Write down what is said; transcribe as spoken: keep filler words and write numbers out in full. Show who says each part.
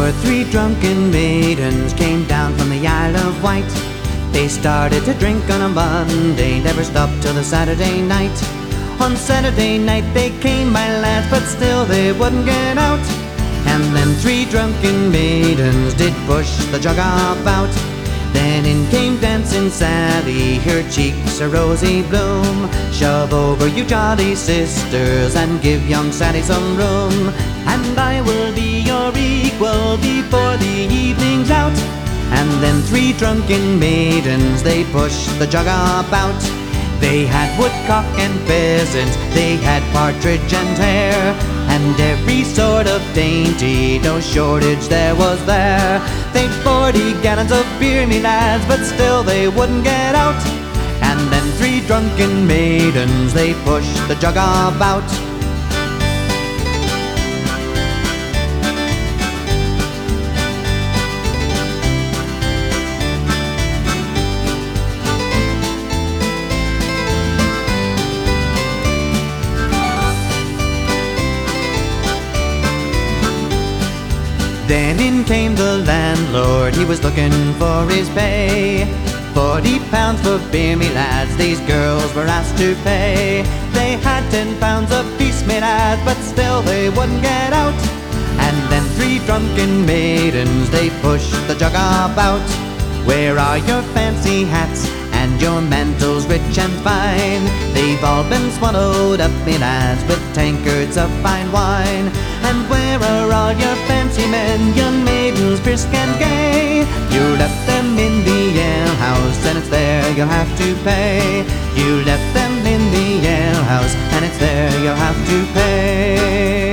Speaker 1: were three drunken maidens came down from the Isle of Wight. They started to drink on a Monday, never stopped till the Saturday night. On Saturday night they came, my lads, but still they wouldn't get out. And then three drunken maidens did push the jug about. Then in came Dancing Sally, her cheeks a rosy bloom. Shove over, you jolly sisters, and give young Sally some room. And I will be your equal before the evening's out. And then three drunken maidens, they pushed the jug about. They had woodcock and pheasant, they had partridge and hare, and every sort of dainty, no shortage there was there. They'd forty gallons of beer, me lads, but still they wouldn't get out. And then three drunken maidens, they pushed the jug about. Then in came the landlord, he was looking for his pay. Forty pounds for beer, me lads, these girls were asked to pay. They had ten pounds apiece, me lads, but still they wouldn't get out. And then three drunken maidens, they pushed the jug about. Where are your fancy hats and your mantles rich and fine? They've all been swallowed up, me lads, with tankards of fine wine. And where are all your fancy men, young maidens brisk and gay? You left them in the alehouse, and it's there you'll have to pay. You left them in the alehouse, and it's there you'll have to pay.